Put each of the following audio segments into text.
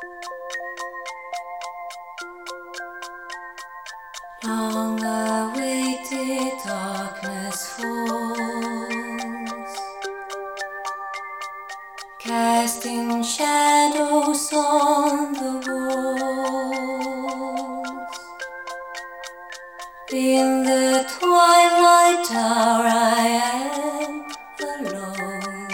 Long-awaited darkness falls, casting shadows on the walls. In the twilight hour I am alone,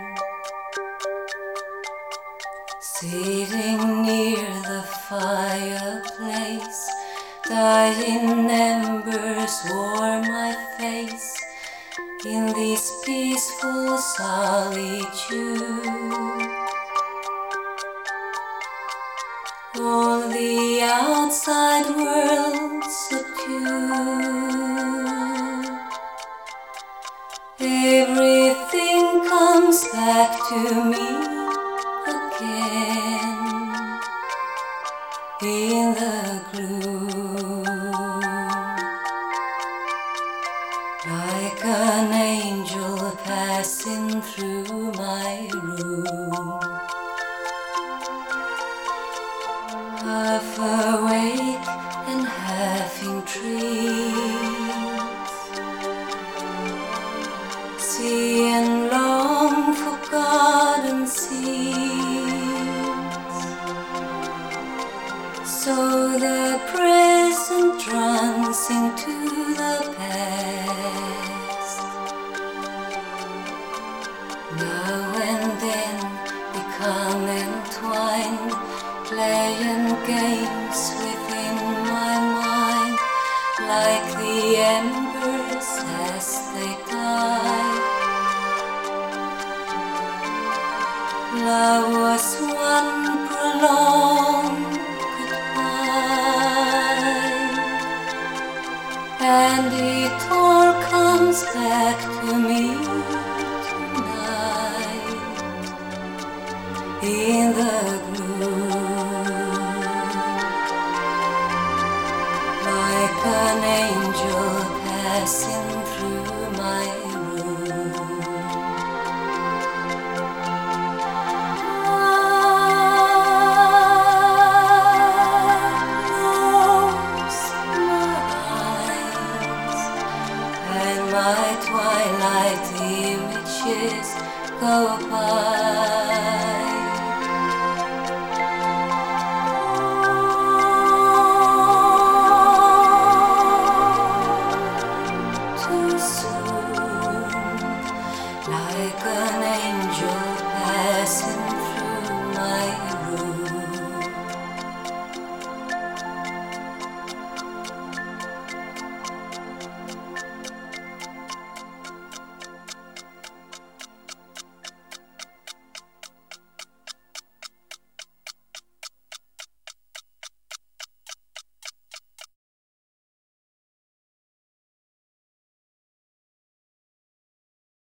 sitting near the fireplace. Dying embers warm my face in this peaceful solitude. All the outside world subdued. Everything comes back to me again in the gloom. Like an angel passing through my room, half awake and half in dreams, see and long for garden scenes. So the present runs into the past. Now and then become entwined, playing games within my mind, like the embers as they die. Love was one prolonged goodbye, and it all comes back to me tonight in the gloom, like an angel passing through my room. My twilight images go by. Too soon, like an angel passing through my